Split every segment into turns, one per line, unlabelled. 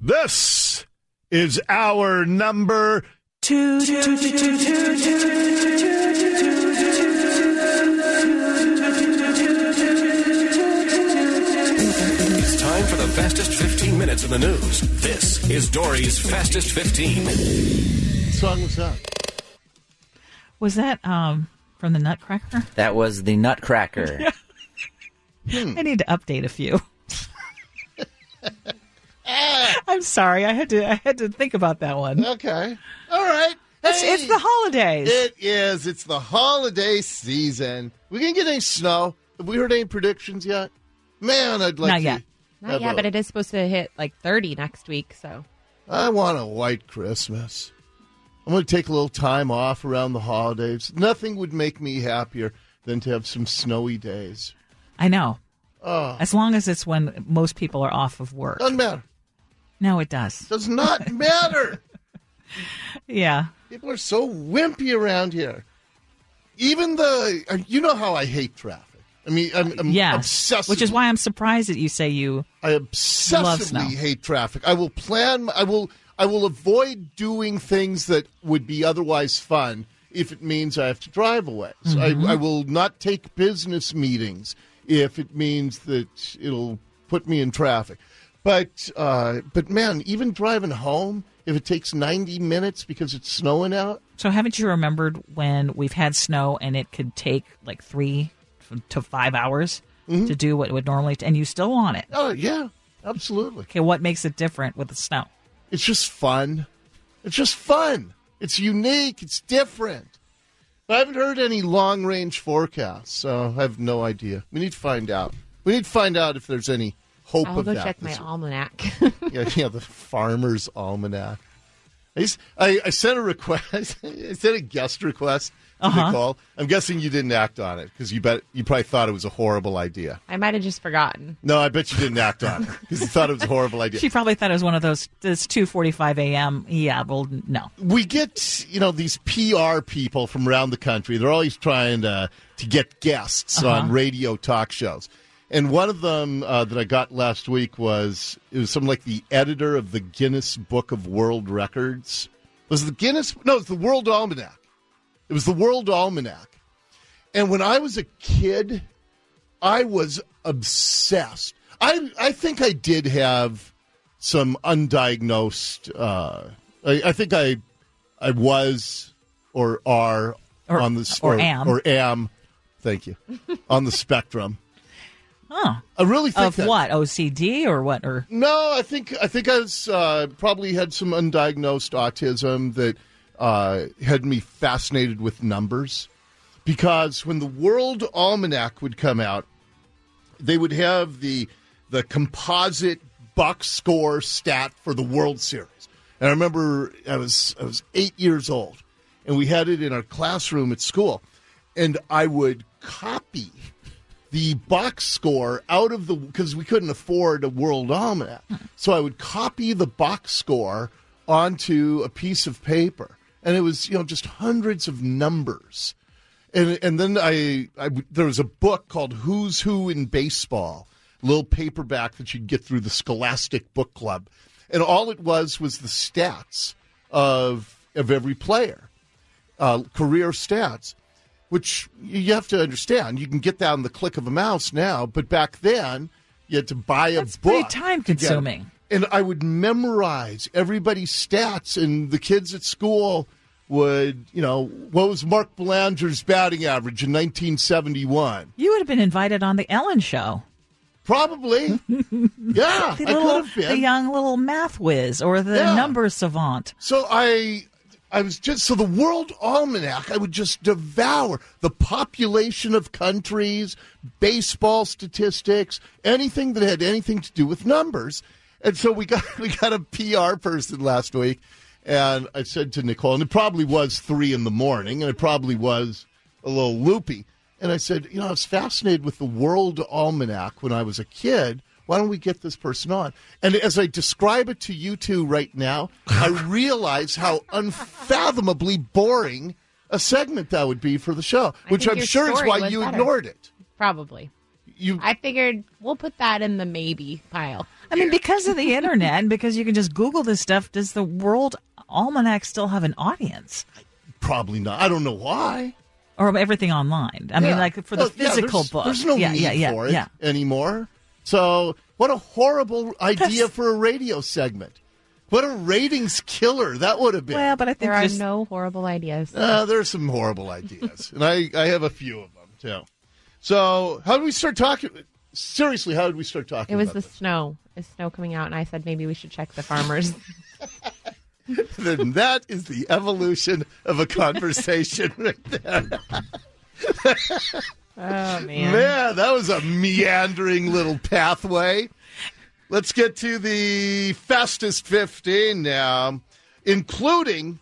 This is our number two.
It's time for the fastest 15 minutes in the news. This is Dory's Fastest 15.
What song was that?
Was that from the Nutcracker?
That was the Nutcracker.
I need to update a few. I'm sorry. I had to think about that one.
Okay. All right.
It's the holidays.
It is. It's the holiday season. We gonna get any snow? Have we heard any predictions yet? Man, I'd like
Not
to.
yet.
Not yet, but it is supposed to hit like 30 next week. So
I want a white Christmas. I'm going to take a little time off around the holidays. Nothing would make me happier than to have some snowy days.
I know.
Oh,
As long as it's when most people are off of work.
doesn't matter.
No, it does.
Does not matter.
Yeah.
People are so wimpy around here. Even you know how I hate traffic. I mean, I'm
Yes.
obsessive.
Which is why I'm surprised that you say you.
I
Love snow.
obsessively hate traffic. I will plan. I will avoid doing things that would be otherwise fun if it means I have to drive away. So I will not take business meetings if it means that it'll put me in traffic. But man, even driving home, if it takes 90 minutes because it's snowing out.
So haven't you remembered when we've had snow and it could take like 3 to 5 hours to do what it would normally, and you still want it?
Oh yeah, absolutely.
Okay, what makes it different with the snow?
It's just fun. It's just fun. It's unique. It's different. I haven't heard any long-range forecasts, so I have no idea. We need to find out. We need to find out if there's any hope
I'll
of
go
that.
check my almanac.
Yeah, the Farmer's Almanac. I sent a request. I sent a guest request to Nicole. I'm guessing you didn't act on it because you probably thought it was a horrible idea.
I might have just forgotten.
No, I bet you didn't act on it because you thought it was a horrible idea.
She probably thought it was one of those. It's 2:45 a.m. Yeah, well, no.
We get these PR people from around the country. They're always trying to get guests on radio talk shows. And one of them that I got last week was something like the editor of the Guinness Book of World Records. Was it the Guinness? No, it was the World Almanac. It was the World Almanac. And when I was a kid, I was obsessed. I think I did have some undiagnosed. I think I was or are on the am. Thank you. On the spectrum.
Oh,
I really think
of
that.
what, OCD or what? Or
No, I think I was probably had some undiagnosed autism that had me fascinated with numbers, because when the World Almanac would come out, they would have the composite box score stat for the World Series. And I remember I was 8 years old, and we had it in our classroom at school, and I would copy the box score out of because we couldn't afford a World Almanac. So I would copy the box score onto a piece of paper. And it was, just hundreds of numbers. And then there was a book called Who's Who in Baseball, a little paperback that you'd get through the Scholastic Book Club. And all it was the stats of every player, career stats. Which you have to understand. You can get that on the click of a mouse now, but back then you had to buy a book.
That's pretty time-consuming.
And I would memorize everybody's stats, and the kids at school would, what was Mark Belanger's batting average in 1971?
you would have been invited on the Ellen Show.
Probably. Yeah, I could have been.
The young little math whiz or the number savant.
So I was so the World Almanac, I would just devour the population of countries, baseball statistics, anything that had anything to do with numbers. And so we got a PR person last week, and I said to Nicole, and it probably was 3 a.m, and it probably was a little loopy. And I said, I was fascinated with the World Almanac when I was a kid. Why don't we get this person on? And as I describe it to you two right now, I realize how unfathomably boring a segment that would be for the show, which I'm sure is why you ignored it.
Probably. I figured we'll put that in the maybe pile.
I mean, because of the internet and because you can just Google this stuff, does the World Almanac still have an audience?
Probably not. I don't know why.
Or everything online? I mean, like for the physical book.
There's no need for it anymore. So what a horrible idea for a radio segment. What a ratings killer that would have been.
Well, but I think
there are no horrible ideas.
There's some horrible ideas. And I have a few of them, too. So how did we start talking? Seriously, how did we start talking
It was
about
the snow. Is snow coming out? And I said maybe we should check the farmers.
Then that is the evolution of a conversation right there.
Oh, man.
Man, that was a meandering little pathway. Let's get to the fastest 15 now, including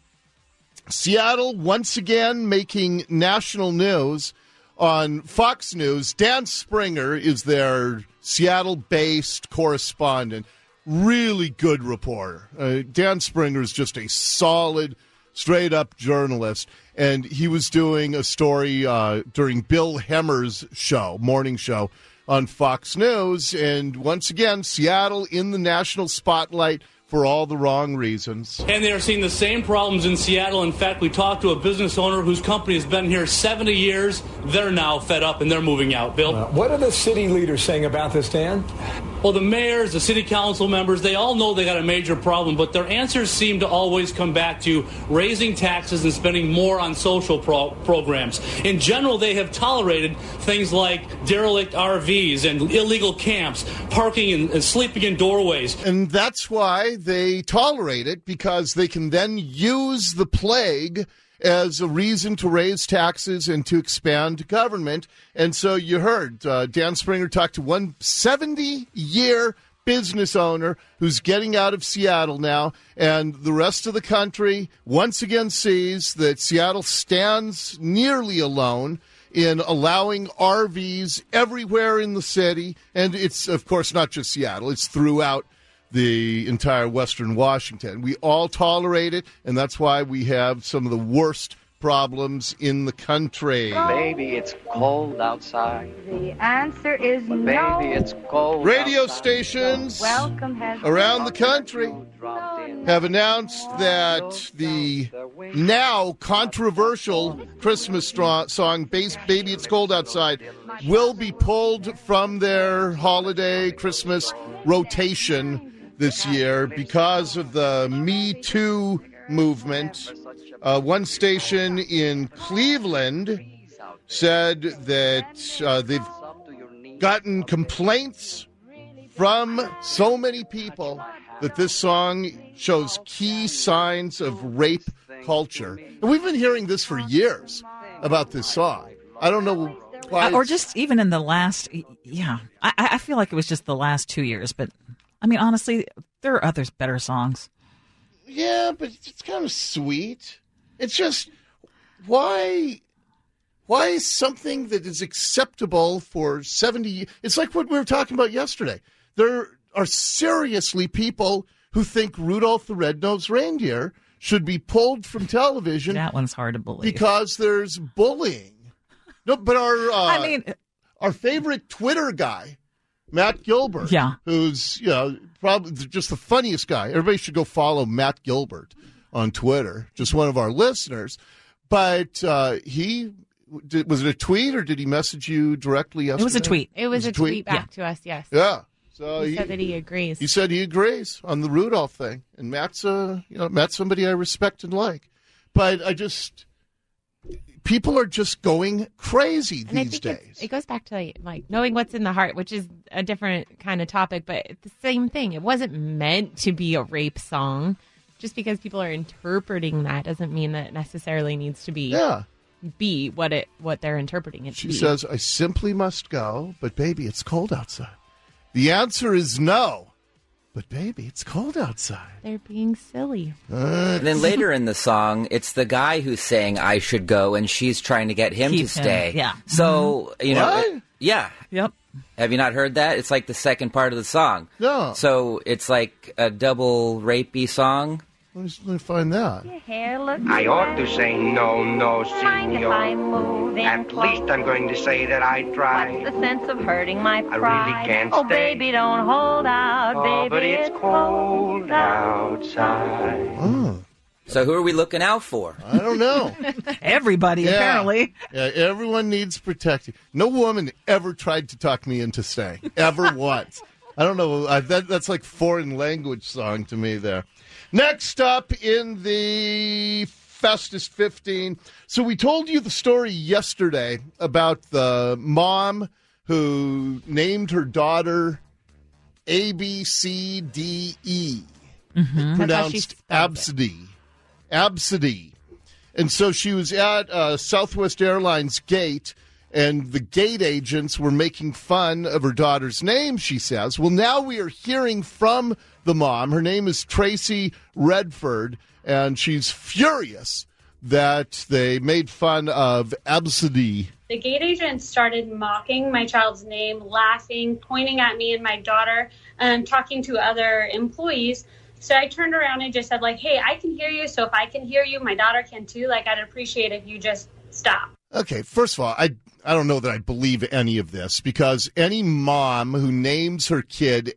Seattle once again making national news on Fox News. Dan Springer is their Seattle-based correspondent. Really good reporter. Dan Springer is just a solid, straight-up journalist, and he was doing a story during Bill Hemmer's show, morning show, on Fox News, and once again, Seattle in the national spotlight for all the wrong reasons.
And they are seeing the same problems in Seattle. In fact, we talked to a business owner whose company has been here 70 years. They're now fed up and they're moving out. Bill?
What are the city leaders saying about this, Dan?
Well, the mayors, the city council members, they all know they got a major problem, but their answers seem to always come back to raising taxes and spending more on social programs. In general, they have tolerated things like derelict RVs and illegal camps, parking and sleeping in doorways.
And that's why they tolerate it, because they can then use the plague as a reason to raise taxes and to expand government. And so you heard Dan Springer talk to one 70-year business owner who's getting out of Seattle now, and the rest of the country once again sees that Seattle stands nearly alone in allowing RVs everywhere in the city. And it's, of course, not just Seattle. It's throughout the entire Western Washington. We all tolerate it, and that's why we have some of the worst problems in the country.
Baby, it's cold outside.
The answer is no.
Baby, it's cold
Radio
outside.
stations around the country have announced that the now controversial Christmas song, Baby, It's Cold Outside, will be pulled from their holiday Christmas rotation this year because of the Me Too movement. One station in Cleveland said that they've gotten complaints from so many people that this song shows key signs of rape culture. And we've been hearing this for years about this song. I don't know why.
Or just even in the last, I feel like it was just the last 2 years, but I mean, honestly, there are other better songs.
Yeah, but it's kind of sweet. It's just, why is something that is acceptable for 70 years? It's like what we were talking about yesterday. There are seriously people who think Rudolph the Red-Nosed Reindeer should be pulled from television.
That one's hard to believe.
Because there's bullying. No, but our favorite Twitter guy, Matt Gilbert, who's probably just the funniest guy. Everybody should go follow Matt Gilbert on Twitter, just one of our listeners. But was it a tweet or did he message you directly yesterday?
It was a tweet.
It was a tweet back to us, yes.
Yeah. So
he said that he agrees.
He said he agrees on the Rudolph thing. And Matt's somebody I respect and like. But people are just going crazy these days.
It goes back to like knowing what's in the heart, which is a different kind of topic, but it's the same thing. It wasn't meant to be a rape song. Just because people are interpreting that doesn't mean that it necessarily needs to be what they're interpreting it to be.
She says, I simply must go, but baby, it's cold outside. The answer is no. But baby, it's cold outside.
They're being silly.
And then later in the song, it's the guy who's saying I should go, and she's trying to get him to stay.
Yeah.
So,
What?
Yep.
Have you not heard that? It's like the second part of the song.
No.
So it's like a double rapey song.
Let me find that.
Your hair looks
I ought to
good.
say no,
Mind if I
senor.
move in
At
close?
least I'm going to say that I tried.
What's the sense of hurting my
really
pride?
can't
Oh,
stay.
baby, don't hold out,
Oh,
baby.
but it's cold outside.
Oh,
So who are we looking out for?
I don't know.
Everybody,
Yeah.
apparently.
Yeah, everyone needs protecting. No woman ever tried to talk me into staying, ever once. I don't know. That's like foreign language song to me there. Next up in the Festus 15. So we told you the story yesterday about the mom who named her daughter ABCDE. Pronounced Absidy. Absidy. And so she was at Southwest Airlines gate, and the gate agents were making fun of her daughter's name, she says. Well, now we are hearing from the mom. Her name is Tracy Redford, and she's furious that they made fun of Absidy.
The gate agent started mocking my child's name, laughing, pointing at me and my daughter, and talking to other employees. So I turned around and just said, like, hey, I can hear you. So if I can hear you, my daughter can too. Like, I'd appreciate if you just stop.
Okay, first of all, I don't know that I believe any of this, because any mom who names her kid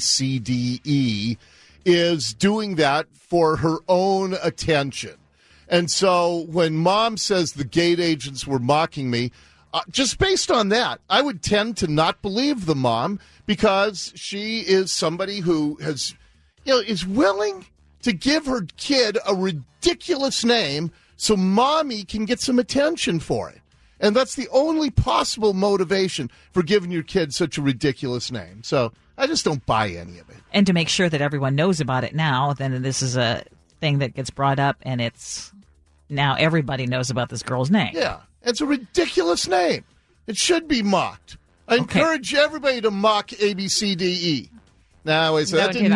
ABCDE is doing that for her own attention. And so when mom says the gate agents were mocking me, just based on that, I would tend to not believe the mom, because she is somebody who has, is willing to give her kid a ridiculous name so mommy can get some attention for it. And that's the only possible motivation for giving your kid such a ridiculous name. So I just don't buy any of it.
And to make sure that everyone knows about it now, then this is a thing that gets brought up, and it's now everybody knows about this girl's name.
Yeah, it's a ridiculous name. It should be mocked. I encourage everybody to mock ABCDE. Now, that did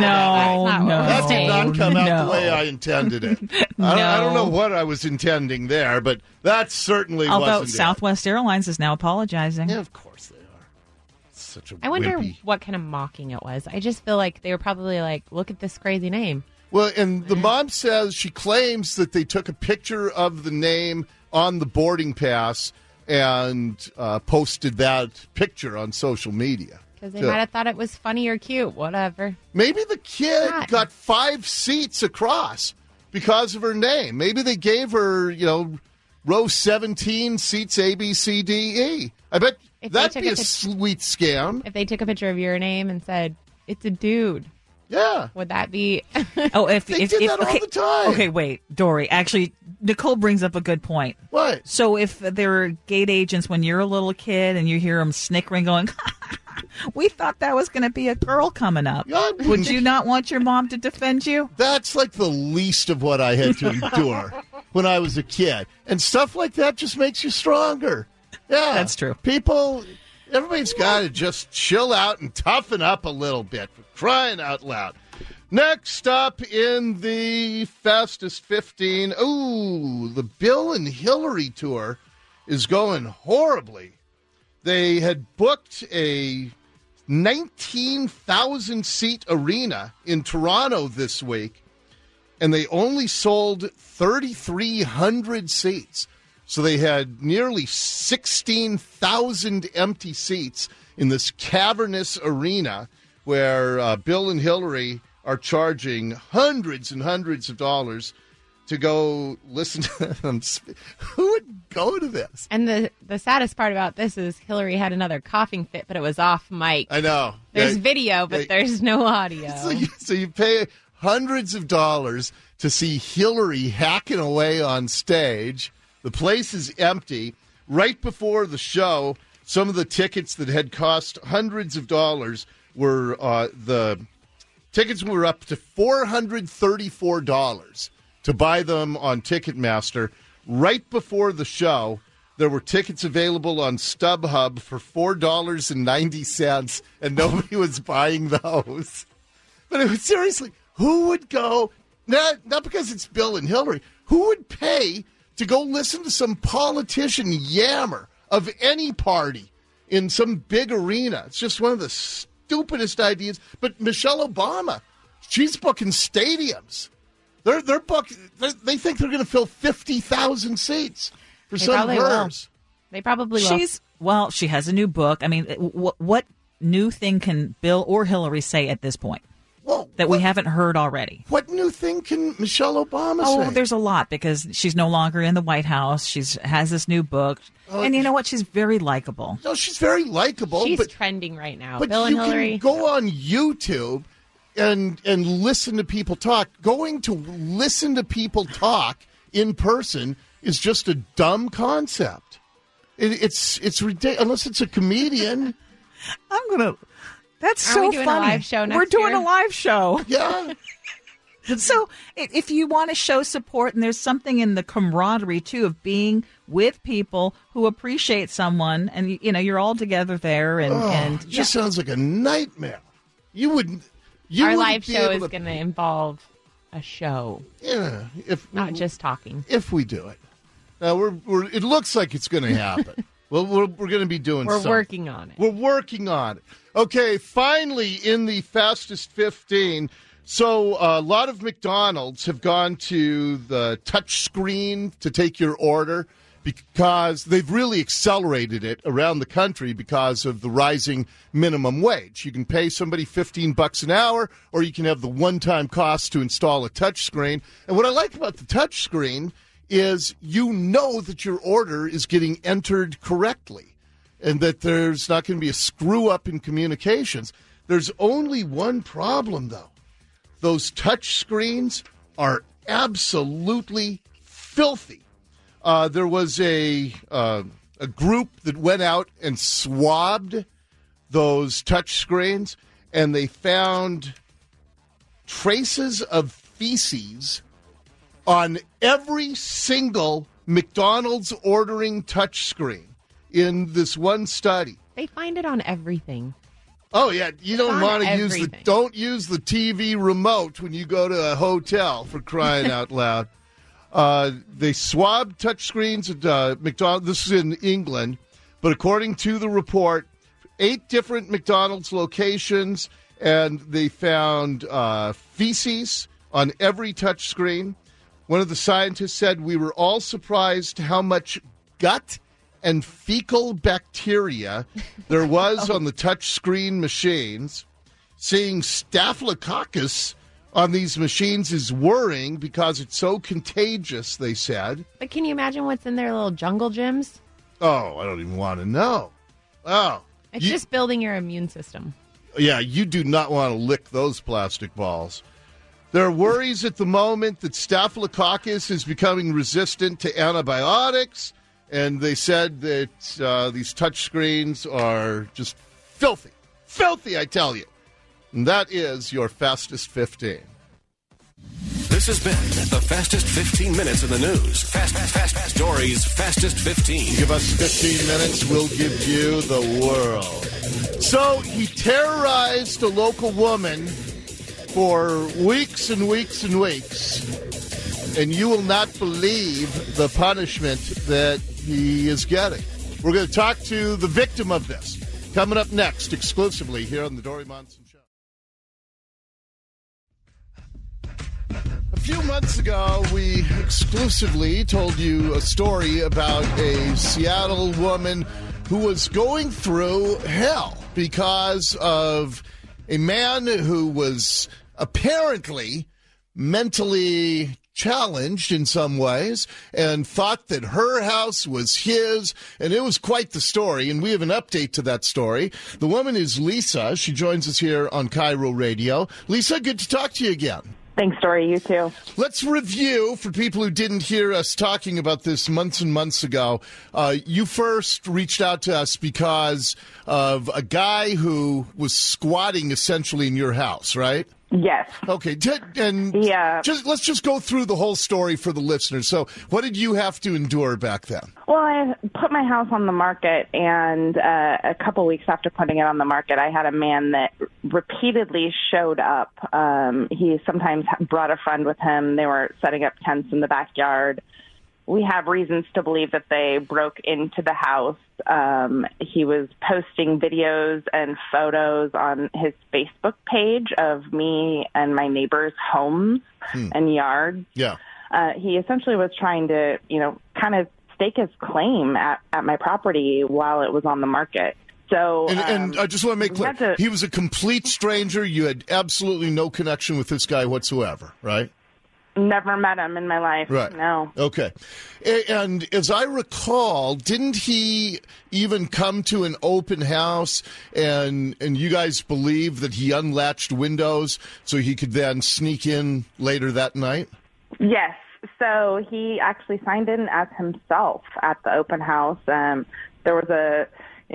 not come out the way I intended it. I don't know what I was intending there, but that certainly
Although
wasn't
Southwest Airlines is now apologizing.
Yeah, of course they are. Such a
I wonder
wimpy.
what kind of mocking it was. I just feel like they were probably like, look at this crazy name.
Well, and the mom says, she claims that they took a picture of the name on the boarding pass and posted that picture on social media.
Because they might have thought it was funny or cute, whatever.
Maybe the kid got 5 seats across because of her name. Maybe they gave her, row 17 seats A, B, C, D, E. I bet that'd be a sweet scam.
If they took a picture of your name and said, it's a dude.
Yeah.
Would that be...
Oh, if
they did that all the time.
Okay, wait, Dory. Actually, Nicole brings up a good point.
What?
So if there are gate agents when you're a little kid and you hear them snickering going, we thought that was going to be a girl coming up. Would you not want your mom to defend you?
That's like the least of what I had to endure when I was a kid. And stuff like that just makes you stronger. Yeah.
That's true.
Everybody's got to just chill out and toughen up a little bit, for crying out loud. Next up in the Fastest 15, the Bill and Hillary tour is going horribly. They had booked a 19,000-seat arena in Toronto this week, and they only sold 3,300 seats. So they had nearly 16,000 empty seats in this cavernous arena where Bill and Hillary are charging hundreds and hundreds of dollars to go listen to them. Who would go to this?
And the saddest part about this is Hillary had another coughing fit, but it was off mic.
I know.
There's video, but there's no audio.
So you pay hundreds of dollars to see Hillary hacking away on stage. The place is empty. Right before the show, some of the tickets that had cost hundreds of dollars were the tickets were up to $434 to buy them on Ticketmaster. Right before the show, there were tickets available on StubHub for $4.90, and nobody was buying those. But it was seriously, who would go? Not because it's Bill and Hillary. Who would pay to go listen to some politician yammer of any party in some big arena? It's just one of the stupidest ideas. But Michelle Obama, she's booking stadiums. They're booked. They think they're going to fill 50,000 seats for
They
some of
probably will.
hers.
They probably will.
She has a new book. I mean, what new thing can Bill or Hillary say at this point that we haven't heard already?
What new thing can Michelle Obama say?
Oh, there's a lot because she's no longer in the White House. She has this new book. And you know what? She's very likable.
No, she's very likable.
She's
but
trending right now.
But
Bill and
you
Hillary.
can go on YouTube and listen to people talk. Going to listen to people talk in person is just a dumb concept. It's ridiculous unless it's a comedian.
That's
Are
so
we doing
funny.
a live show next
We're doing
year?
a live show.
Yeah.
So if you want to show support, and there's something in the camaraderie too of being with people who appreciate someone, and you're all together there, and
it just sounds like a nightmare.
Our live show is going to involve a show.
Yeah,
not just talking.
If we do it, it looks like it's going to happen. Well, we're going to be doing.
We're
something.
working on it.
We're working on it. Okay, finally in the fastest 15. So a lot of McDonald's have gone to the touch screen to take your order because they've really accelerated it around the country because of the rising minimum wage. You can pay somebody $15 an hour, or you can have the one-time cost to install a touch screen. And what I like about the touch screen is you know that your order is getting entered correctly and that there's not going to be a screw-up in communications. There's only one problem, though. Those touch screens are absolutely filthy. There was a group that went out and swabbed those touch screens, and they found traces of feces on every single McDonald's ordering touch screen in this one study.
They find it on everything.
Oh, yeah. You don't want to don't use the TV remote when you go to a hotel, for crying out loud. They swabbed touchscreens at McDonald's. This is in England. But according to the report, 8 different McDonald's locations, and they found feces on every touchscreen. One of the scientists said, "We were all surprised how much gut and fecal bacteria there was on the touchscreen machines. Seeing Staphylococcus on these machines is worrying because it's so contagious," they said.
But can you imagine what's in their little jungle gyms?
Oh, I don't even want to know. Oh.
It's just building your immune system.
Yeah, you do not want to lick those plastic balls. There are worries at the moment that Staphylococcus is becoming resistant to antibiotics. And they said that these touch screens are just filthy. Filthy, I tell you. And that is your fastest 15.
This has been the fastest 15 minutes in the news. Fast Stories, fastest 15.
Give us 15 minutes, we'll give you the world. So he terrorized a local woman for weeks and weeks and weeks. And you will not believe the punishment that he is getting. We're going to talk to the victim of this. Coming up next, exclusively here on the Dori Monson Show. A few months ago, we exclusively told you a story about a Seattle woman who was going through hell because of a man who was apparently mentally challenged in some ways and thought that her house was his, and it was quite the story, and we have an update to that story. The woman is Lisa. She joins us here on Cairo Radio. Lisa, good to talk to you again.
Thanks, Dory. You too.
Let's review for people who didn't hear us talking about this months and months ago. You first reached out to us because of a guy who was squatting essentially in your house, right?
Yes.
Okay. Let's just go through the whole story for the listeners. So what did you have to endure back then?
Well, I put my house on the market, and a couple weeks after putting it on the market, I had a man that repeatedly showed up. He sometimes brought a friend with him. They were setting up tents in the backyard. we have reasons to believe that they broke into the house. He was posting videos and photos on his Facebook page of me and my neighbors' homes and yards.
Yeah.
He essentially was trying to, kind of stake his claim at my property while it was on the market. So,
and I just want to make clear, he was a complete stranger. You had absolutely no connection with this guy whatsoever, right?
Never met him in my life.
Right.
No.
Okay. And as I recall, didn't he even come to an open house and you guys believe that he unlatched windows so he could then sneak in later that night?
Yes. So he actually signed in as himself at the open house. There was a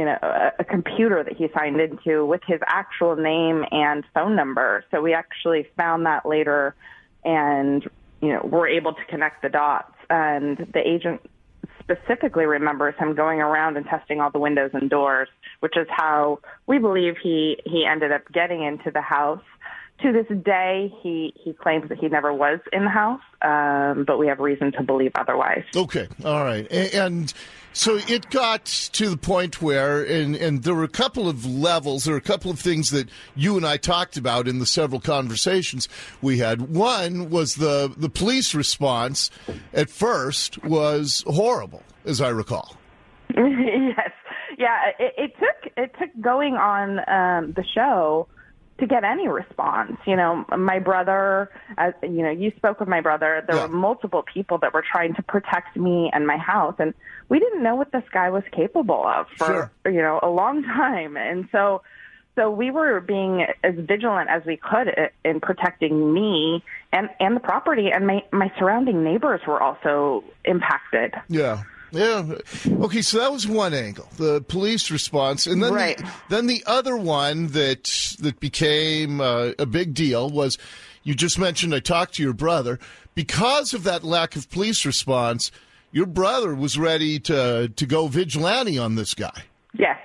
computer that he signed into with his actual name and phone number. So we actually found that later and, were able to connect the dots. And the agent specifically remembers him going around and testing all the windows and doors, which is how we believe he ended up getting into the house. To this day, he claims that he never was in the house, but we have reason to believe otherwise.
Okay, all right. And so it got to the point where, and there were a couple of levels, there were a couple of things that you and I talked about in the several conversations we had. One was the police response at first was horrible, as I recall.
Yes. Yeah, it took going on the show to get any response. My brother, you spoke with my brother. There were multiple people that were trying to protect me and my house, and we didn't know what this guy was capable of for, a long time. And so we were being as vigilant as we could in protecting me and the property, and my surrounding neighbors were also impacted.
Yeah. Yeah. Okay, so that was one angle, the police response, and then then the other one that became a big deal was, you just mentioned I talked to your brother. Because of that lack of police response, your brother was ready to go vigilante on this guy.
Yes.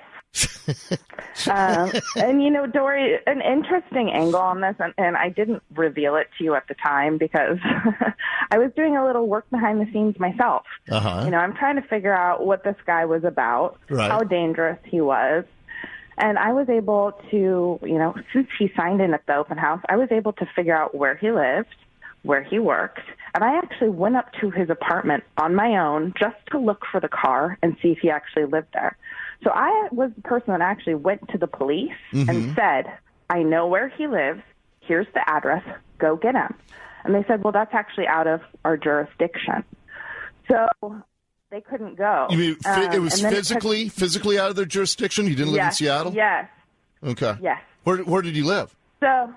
And Dory, an interesting angle on this, and I didn't reveal it to you at the time because I was doing a little work behind the scenes myself. I'm trying to figure out what this guy was about, how dangerous he was. And I was able to, since he signed in at the open house, I was able to figure out where he lived, where he worked. And I actually went up to his apartment on my own just to look for the car and see if he actually lived there. So I was the person that actually went to the police and said, I know where he lives. Here's the address. Go get him. And they said, well, that's actually out of our jurisdiction. So they couldn't go.
You mean it was physically out of their jurisdiction? He didn't live in Seattle?
Yes.
Okay.
Yes.
Where did he live?
So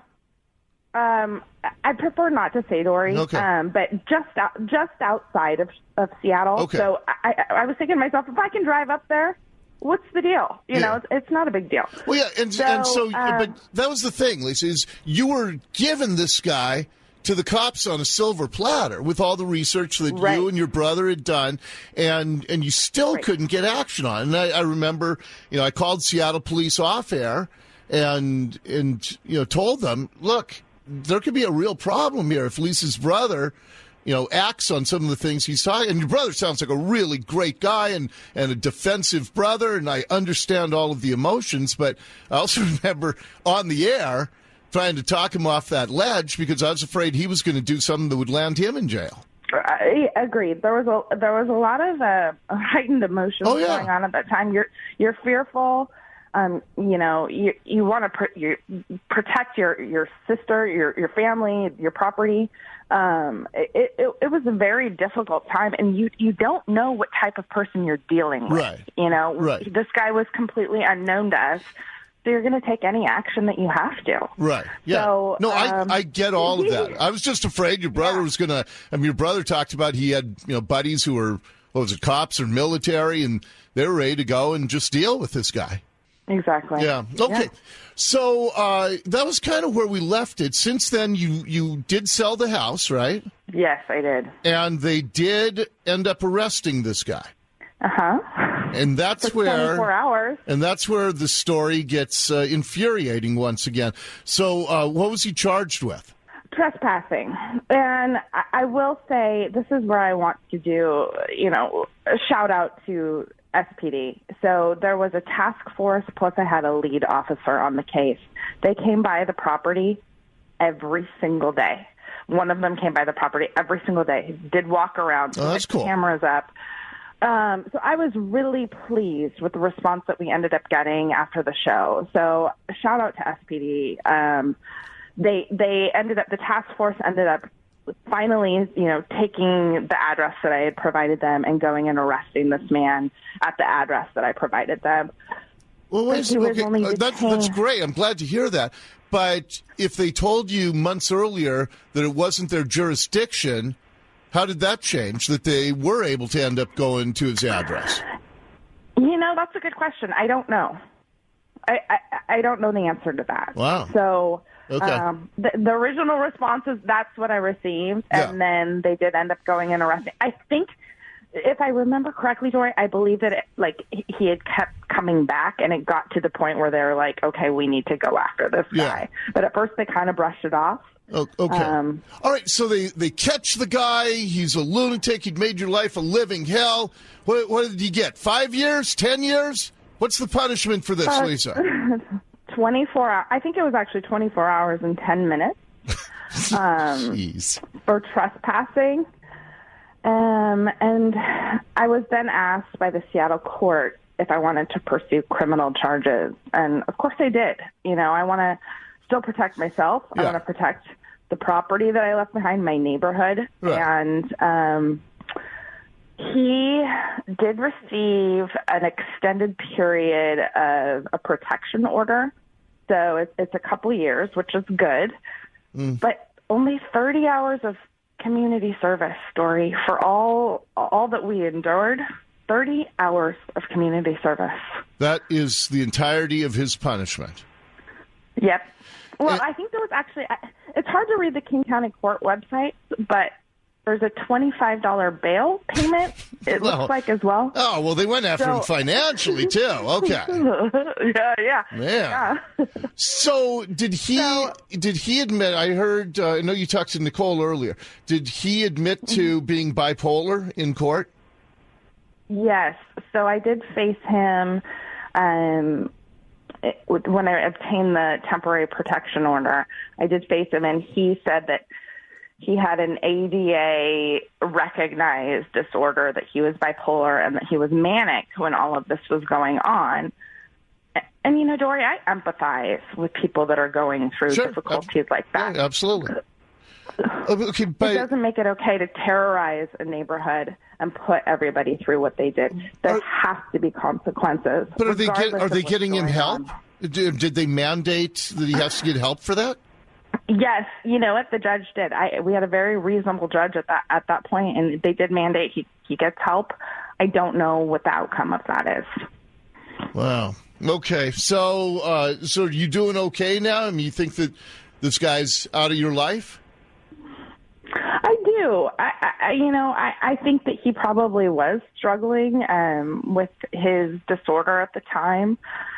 I prefer not to say, Dory, but just outside of Seattle. Okay. So I was thinking to myself, if I can drive up there, what's the deal? It's not a big deal.
Well, yeah, and so but that was the thing, Lisa, is you were given this guy to the cops on a silver platter with all the research that you and your brother had done, and you still couldn't get action on it. And I remember, I called Seattle police off air and told them, look, there could be a real problem here if Lisa's brother acts on some of the things he's talking. And your brother sounds like a really great guy and a defensive brother, and I understand all of the emotions, but I also remember on the air trying to talk him off that ledge because I was afraid he was going to do something that would land him in jail.
I agreed. There was a lot of heightened emotions going on at that time. You're fearful. You want to protect your sister, your family, your property. It was a very difficult time, and you don't know what type of person you're dealing with. Right. This guy was completely unknown to us, so you're going to take any action that you have to.
Right. Yeah. So, I get all of that. I was just afraid your brother was going to. Your brother talked about he had buddies who were cops or military, and they were ready to go and just deal with this guy.
Exactly.
Yeah. Okay. Yeah. So that was kind of where we left it. Since then, you did sell the house, right?
Yes, I did.
And they did end up arresting this guy. And that's
for 24 hours.
And that's where the story gets infuriating once again. So what was he charged with?
trespassing. And I will say this is where I want to do, a shout out to SPD. So there was a task force, plus I had a lead officer on the case. They came by the property every single day. One of them came by the property every single day. Did walk around.
Oh, that's cool.
Cameras up. So I was really pleased with the response that we ended up getting after the show. So shout out to SPD. They ended up, the task force ended up finally, taking the address that I had provided them and going and arresting this man at the address that I provided them.
Well, wait a second. Okay. That's great. I'm glad to hear that. But if they told you months earlier that it wasn't their jurisdiction, how did that change, that they were able to end up going to his address?
That's a good question. I don't know. I don't know the answer to that.
Wow.
So
okay.
The original response is that's what I received, and then they did end up going and arresting. I think, if I remember correctly, Dory, I believe that he had kept coming back, and it got to the point where they were like, okay, we need to go after this guy. But at first they kind of brushed it off.
Oh, okay. All right, so they catch the guy. He's a lunatic. He'd made your life a living hell. What did he get, 5 years, 10 years? What's the punishment for this, Lisa?
24 hours. I think it was actually 24 hours and 10 minutes
Jeez.
For trespassing. And I was then asked by the Seattle court if I wanted to pursue criminal charges. And, of course, I did. I want to still protect myself. I want to protect the property that I left behind, my neighborhood. Right. And he did receive an extended period of a protection order. So it's a couple years, which is good. But only 30 hours of community service, Story, for all that we endured. 30 hours of community service. That
is the entirety of his punishment.
Yep. Well, I think there was actually, it's hard to read the King County Court website, but there's a $25 bail payment, it looks like, as well.
Oh, well, they went after him financially, too. Okay.
Yeah.
So did he admit, I heard, I know you talked to Nicole earlier, did he admit to being bipolar in court?
Yes. So I did face him when I obtained the temporary protection order. I did face him, and he said that he had an ADA-recognized disorder, that he was bipolar, and that he was manic when all of this was going on. And, Dory, I empathize with people that are going through difficulties like that.
Yeah, absolutely. Okay,
it doesn't make it okay to terrorize a neighborhood and put everybody through what they did. There has to be consequences.
But are they getting him help? Did they mandate that he has to get help for that?
Yes, what the judge did. We had a very reasonable judge at that point, and they did mandate he gets help. I don't know what the outcome of that is.
Wow. Okay, so are you doing okay now? I mean, you think that this guy's out of your life?
I do. I think that he probably was struggling with his disorder at the time.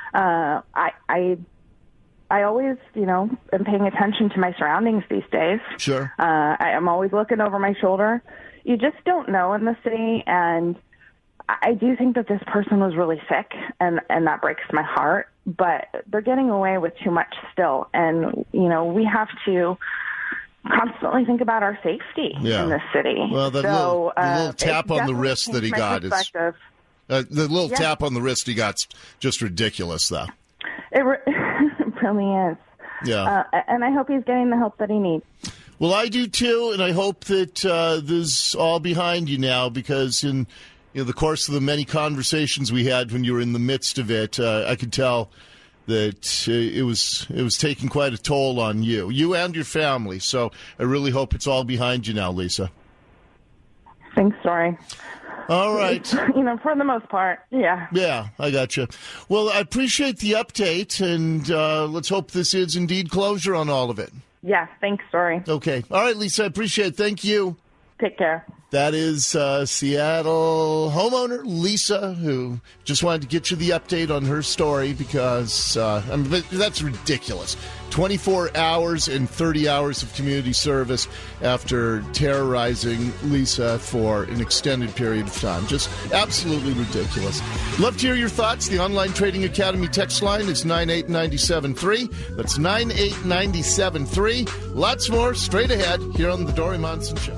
I always, am paying attention to my surroundings these days.
Sure.
I'm always looking over my shoulder. You just don't know in the city, and I do think that this person was really sick, and that breaks my heart. But they're getting away with too much still, and, we have to constantly think about our safety in this city.
Well, the little tap on the wrist that he got is the little tap on the wrist he got's just ridiculous, though.
It really is.
Yeah.
And I hope he's getting the help that he needs.
Well, I do too, and I hope that this is all behind you now, because in the course of the many conversations we had when you were in the midst of it, I could tell that it was taking quite a toll on you and your family. So I really hope it's all behind you now, Lisa.
Thanks, Story.
All right.
For the most part, yeah.
Yeah, I got you. Well, I appreciate the update, and let's hope this is indeed closure on all of it.
Yeah, thanks, Story.
Okay. All right, Lisa, I appreciate it. Thank you.
Take care.
That is Seattle homeowner Lisa, who just wanted to get you the update on her story because that's ridiculous. 24 hours and 30 hours of community service after terrorizing Lisa for an extended period of time. Just absolutely ridiculous. Love to hear your thoughts. The Online Trading Academy text line is 98973. That's 98973. Lots more straight ahead here on the Dori Monson Show.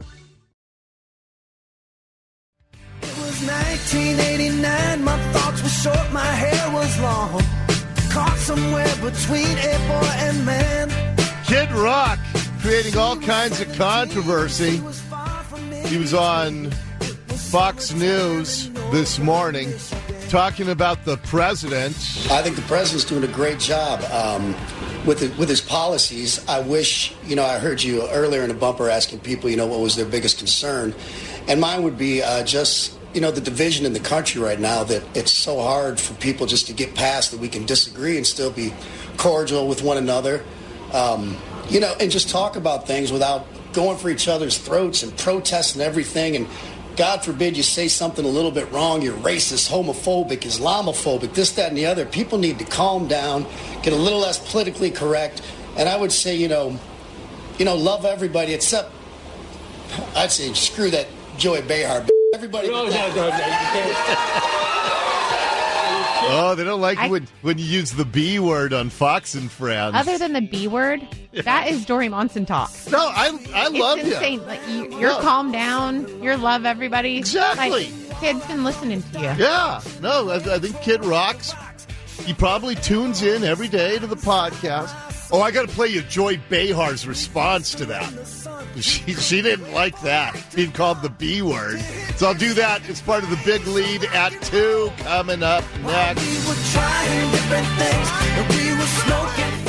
1989, my thoughts were short, my hair was long. Caught somewhere between a boy and man.
Kid Rock creating all kinds of controversy. He was on Fox News this morning talking about the president.
I think the president's doing a great job with his policies. I wish, I heard you earlier in a bumper asking people, what was their biggest concern. And mine would be just... the division in the country right now, that it's so hard for people just to get past that we can disagree and still be cordial with one another, and just talk about things without going for each other's throats and protesting everything. And God forbid you say something a little bit wrong, you're racist, homophobic, Islamophobic, this, that, and the other. People need to calm down, get a little less politically correct. And I would say, love everybody except, I'd say, screw that Joey Behar. Everybody.
Oh, they don't like when you use the B word on Fox and Friends.
Other than the B word, that is Dori Monson talk.
No, I love you.
It's insane. Like, you're calm down. You love everybody.
Exactly.
Like, kid's been listening to you.
Yeah. No, I think Kid Rock's. He probably tunes in every day to the podcast. Oh, I got to play you Joy Behar's response to that. She didn't like that, being called the B word. So I'll do that as part of the Big Lead at 2 coming up next.
We were trying different things, and we were smoking.